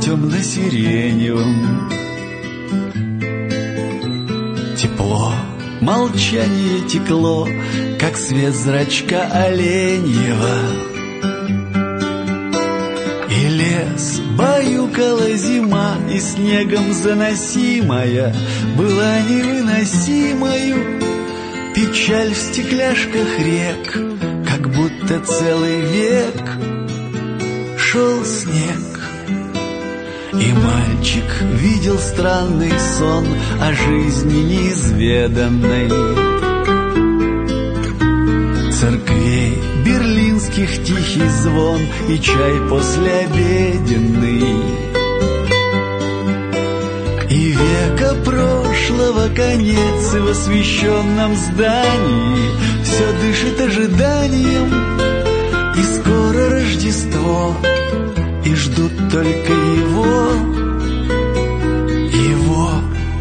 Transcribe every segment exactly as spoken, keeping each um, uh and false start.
темно-сиреневым. Тепло, молчание текло, как свет зрачка оленьего. И лес баюкала зима, и снегом заносимая была невыносимою печаль в стекляшках рек, как будто целый век шел снег. И мальчик видел странный сон о жизни неизведанной. Церквей берлинских тихий звон и чай послеобеденный. И века прошлого конец, и в освещенном здании все дышит ожиданием, и скоро Рождество, и ждут только его, его.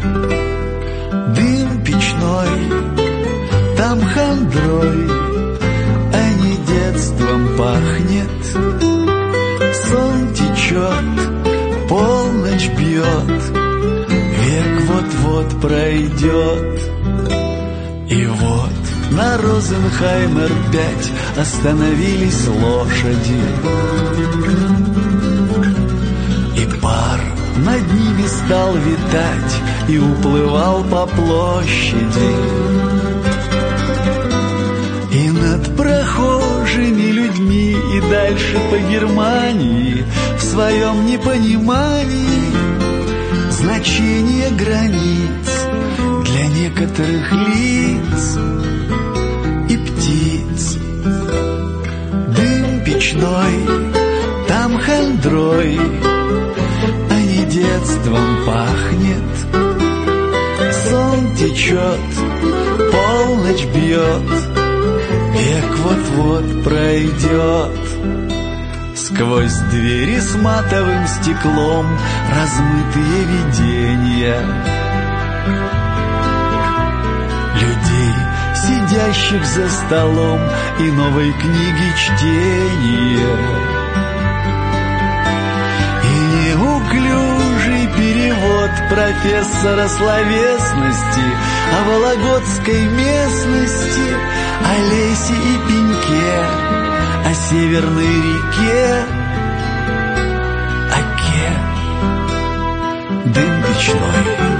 Дым печной, там хандрой, а не детством пахнет. Сон течет, полночь бьет, век вот-вот пройдет. И вот на Розенхаймер пять остановились лошади, и пар над ними стал витать и уплывал по площади. И над прохожими людьми, и дальше по Германии, в своем непонимании значение границ для некоторых лиц и птиц. Дым печной, там хандрой, а не детством пахнет. Сон течет, полночь бьет, век вот-вот пройдет. Сквозь двери с матовым стеклом размытые видения людей, сидящих за столом, и новой книги чтения. И неуклюжий перевод профессора словесности о вологодской местности, о лесе и пеньке, о северной реке, оке. Дым печной,